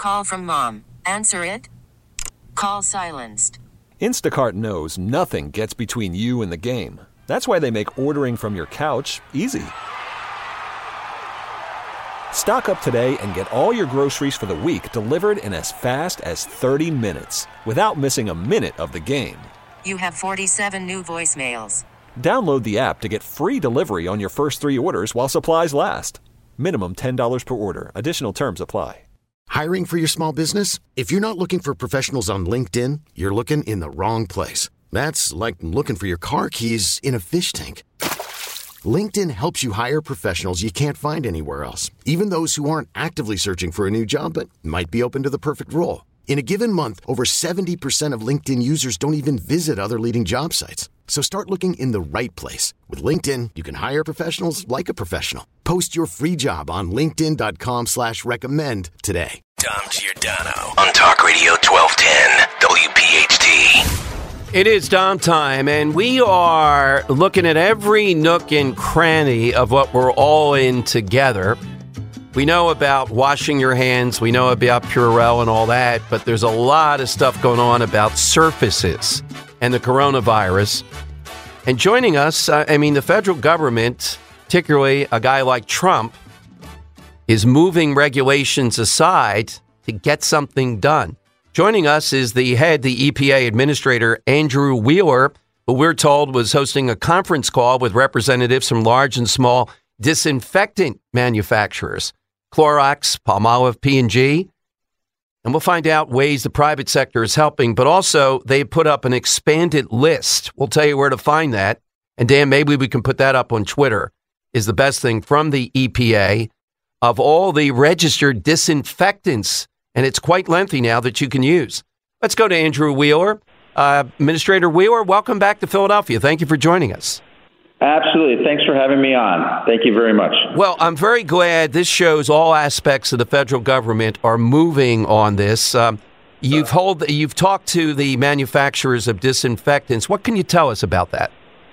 Call from mom. Answer it. Call silenced. Instacart knows nothing gets between you and the game. That's why they make ordering from your couch easy. Stock up today and get all your groceries for the week delivered in as fast as 30 minutes without missing a minute of the game. You have 47 new voicemails. Download the app to get free delivery on your first 3 orders while supplies last. Minimum $10 per order. Additional terms apply. Hiring for your small business? If you're not looking for professionals on LinkedIn, you're looking in the wrong place. That's like looking for your car keys in a fish tank. LinkedIn helps you hire professionals you can't find anywhere else, even those who aren't actively searching for a new job but might be open to the perfect role. In a given month, over 70% of LinkedIn users don't even visit other leading job sites. So start looking in the right place. With LinkedIn, you can hire professionals like a professional. Post your free job on linkedin.com/recommend today. Dom Giordano on Talk Radio 1210 WPHT. It is Dom time, and we are looking at every nook and cranny of what we're all in together. We know about washing your hands. We know about Purell and all that, but there's a lot of stuff going on about surfaces and the coronavirus. And joining us, the federal government, particularly a guy like Trump, is moving regulations aside to get something done. Joining us is the EPA administrator, Andrew Wheeler, who we're told was hosting a conference call with representatives from large and small disinfectant manufacturers, Clorox, Palmolive, P&G. And we'll find out ways the private sector is helping, but also they put up an expanded list. We'll tell you where to find that. And Dan, maybe we can put that up on Twitter, is the best thing from the EPA of all the registered disinfectants. And it's quite lengthy now that you can use. Let's go to Andrew Wheeler. Administrator Wheeler, welcome back to Philadelphia. Thank you for joining us. Absolutely. Thanks for having me on. Thank you very much. Well, I'm very glad this shows all aspects of the federal government are moving on this. You've talked to the manufacturers of disinfectants. What can you tell us about that?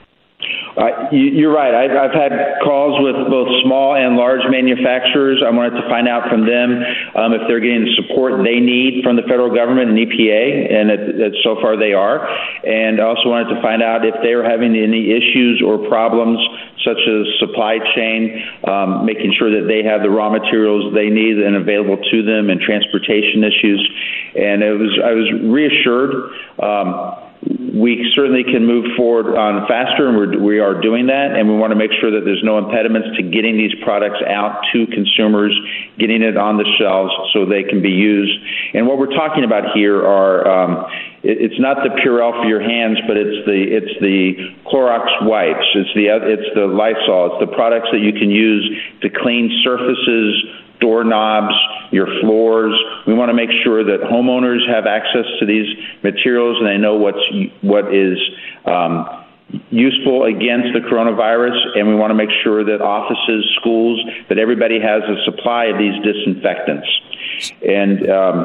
You're right. I've had calls with both small and large manufacturers. I wanted to find out from them if they're getting the support they need from the federal government and EPA, and so far they are. And I also wanted to find out if they were having any issues or problems such as supply chain, making sure that they have the raw materials they need and available to them, and transportation issues. And I was reassured. We certainly can move forward on faster, and we are doing that, and we want to make sure that there's no impediments to getting these products out to consumers, getting it on the shelves so they can be used. And what we're talking about here are it's not the Purell for your hands, but it's the Clorox wipes, it's the Lysol, it's the products that you can use to clean surfaces, doorknobs, your floors. We want to make sure that homeowners have access to these materials and they know what is useful against the coronavirus, and we want to make sure that offices, schools, that everybody has a supply of these disinfectants. And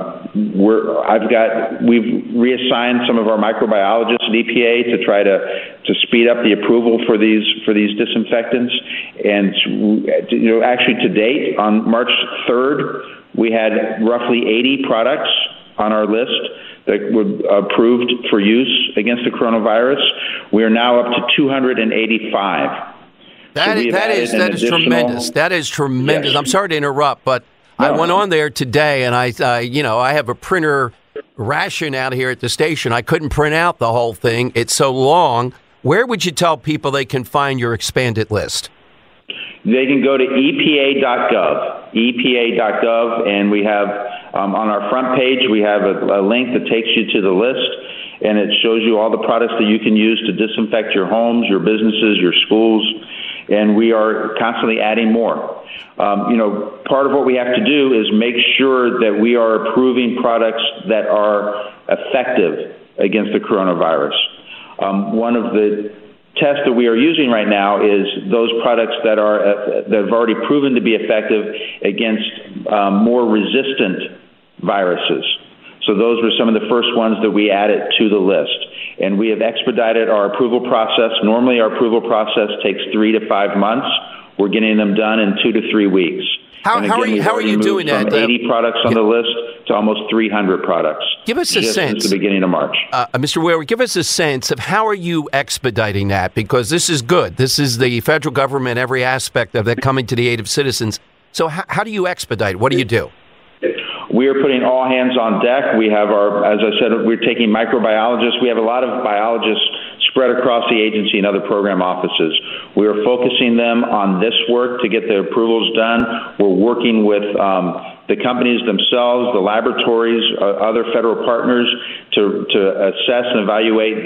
we've reassigned some of our microbiologists at EPA to try to speed up the approval for these disinfectants. And actually to date, on March 3rd, we had roughly 80 products on our list that were approved for use against the coronavirus. We are now up to 285. That is tremendous. That is tremendous. Yes. I'm sorry to interrupt, but I went on there today, and I have a printer ration out here at the station. I couldn't print out the whole thing. It's so long. Where would you tell people they can find your expanded list? They can go to EPA.gov, and we have on our front page, we have a link that takes you to the list, and it shows you all the products that you can use to disinfect your homes, your businesses, your schools, and we are constantly adding more. Part of what we have to do is make sure that we are approving products that are effective against the coronavirus. One of the tests that we are using right now is those products that have already proven to be effective against more resistant viruses. So those were some of the first ones that we added to the list. And we have expedited our approval process. Normally our approval process takes 3 to 5 months. We're getting them done in 2 to 3 weeks. How are you doing that? From 80 products on the list to almost 300 products. Give us a sense. At the beginning of March. Mr. Ware, give us a sense of how are you expediting that? Because this is good. This is the federal government, every aspect of it coming to the aid of citizens. So how do you expedite? What do you do? We are putting all hands on deck. We have as I said, we're taking microbiologists. We have a lot of biologists spread across the agency and other program offices. We are focusing them on this work to get the approvals done. We're working with the companies themselves, the laboratories, other federal partners to assess and evaluate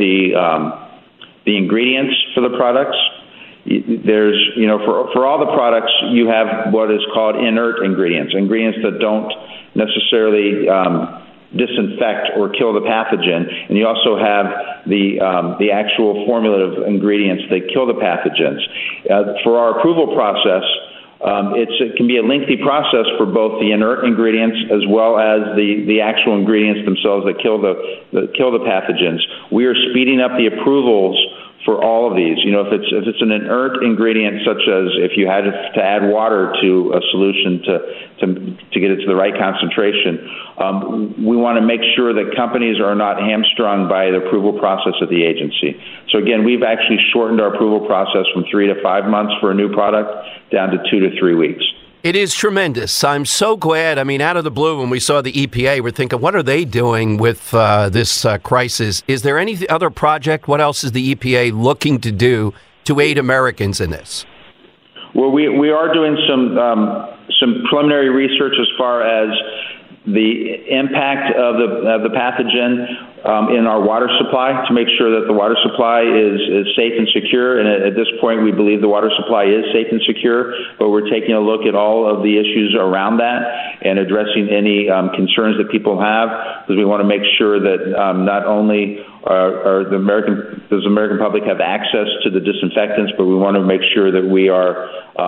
the ingredients for the products. There's, for all the products, you have what is called inert ingredients that don't necessarily disinfect or kill the pathogen, and you also have the actual formulative ingredients that kill the pathogens. For our approval process, it can be a lengthy process for both the inert ingredients as well as the actual ingredients themselves that kill the pathogens. We are speeding up the approvals for all of these. If it's an inert ingredient, such as if you had to add water to a solution to get it to the right concentration, we want to make sure that companies are not hamstrung by the approval process of the agency. So again, we've actually shortened our approval process from 3 to 5 months for a new product down to 2 to 3 weeks. It is tremendous. I'm so glad. I mean, out of the blue, when we saw the EPA, we're thinking, what are they doing with this crisis? Is there any other project? What else is the EPA looking to do to aid Americans in this? Well, we are doing some preliminary research as far as the impact of the pathogen in our water supply, to make sure that the water supply is safe and secure. And at this point, we believe the water supply is safe and secure, but we're taking a look at all of the issues around that and addressing any concerns that people have, because we want to make sure that not only does the American public have access to the disinfectants, but we want to make sure that we are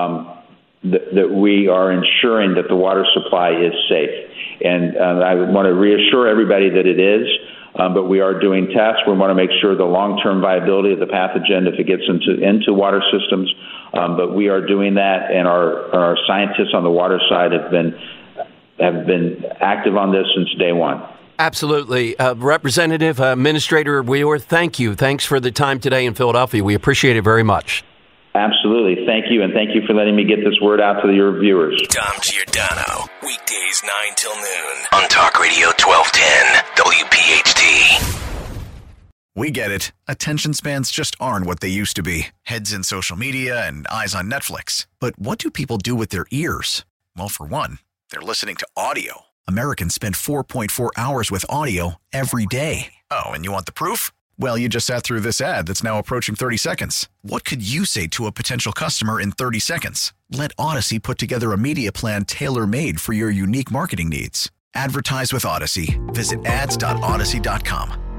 ensuring that the water supply is safe. And I want to reassure everybody that it is, but we are doing tests. We want to make sure the long-term viability of the pathogen if it gets into water systems. But we are doing that, and our scientists on the water side have been active on this since day one. Absolutely. Representative Administrator Wheeler, thank you. Thanks for the time today in Philadelphia. We appreciate it very much. Absolutely. Thank you, and thank you for letting me get this word out to your viewers. Dom Giordano, weekdays 9 till noon on Talk Radio 1210 WPHT. We get it. Attention spans just aren't what they used to be. Heads in social media and eyes on Netflix. But what do people do with their ears? Well, for one, they're listening to audio. Americans spend 4.4 hours with audio every day. Oh, and you want the proof? Well, you just sat through this ad that's now approaching 30 seconds. What could you say to a potential customer in 30 seconds? Let Odyssey put together a media plan tailor-made for your unique marketing needs. Advertise with Odyssey. Visit ads.odyssey.com.